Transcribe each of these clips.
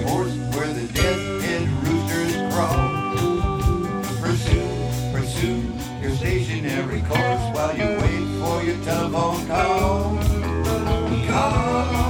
horse where the death-head roosters crawl. Pursue, pursue your stationary course while you wait for your telephone call. Call.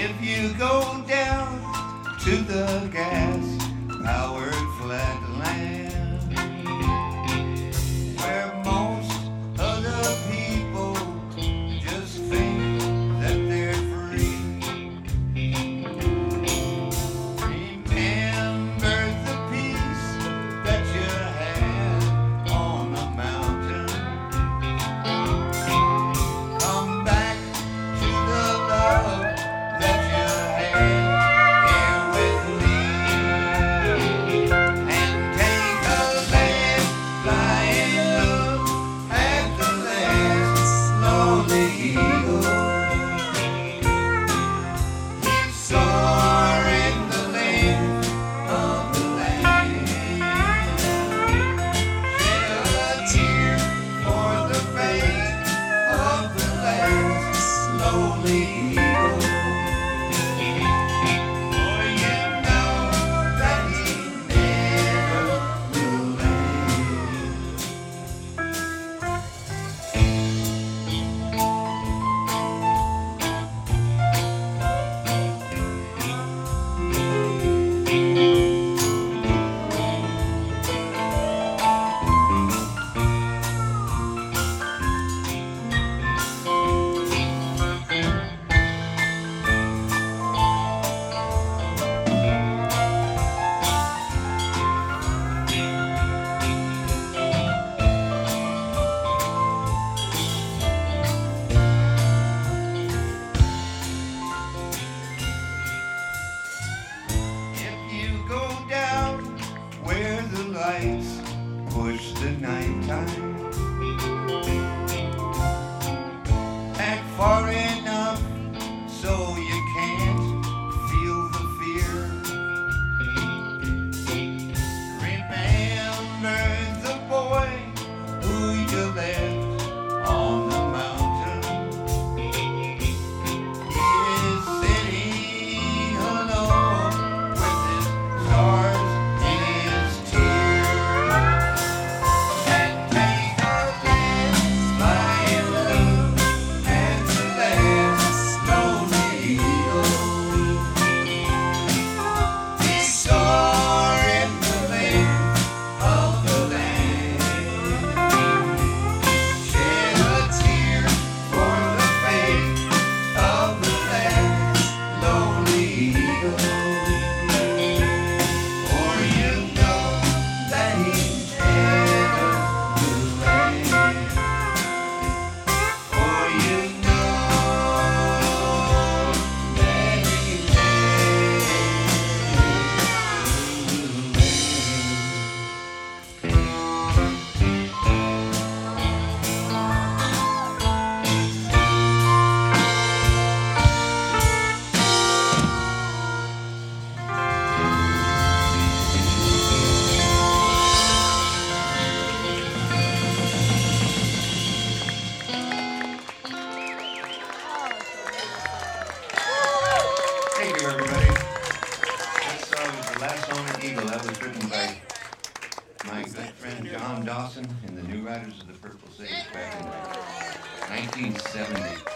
If you go down to the gas-powered flatland, where most other people just think that they're free, remember the peace that you had on the mountain. Come back to the love that you had here with me, and take a last flying look at the last lonely eagle. He's soaring the length of the land. Shed a tear for the fate of the last lonely eagle. For you know that he never will land. If you go down where the lights push the nighttime, act far enough so you can't feel the fear. Remember the boy who you left on the mountain. He is sitting alone with his scars and his tears. And take a last flying look at the last lonely eagle. He's soaring the length of the land. Shed a tear for the fate of the last lonely eagle. For you know that he never will land. For you know that he never will land. Thank you, everybody. That song is The Last Lonely Eagle. That was written by my good friend John Dawson and the New Riders of the Purple Sage back in 1970.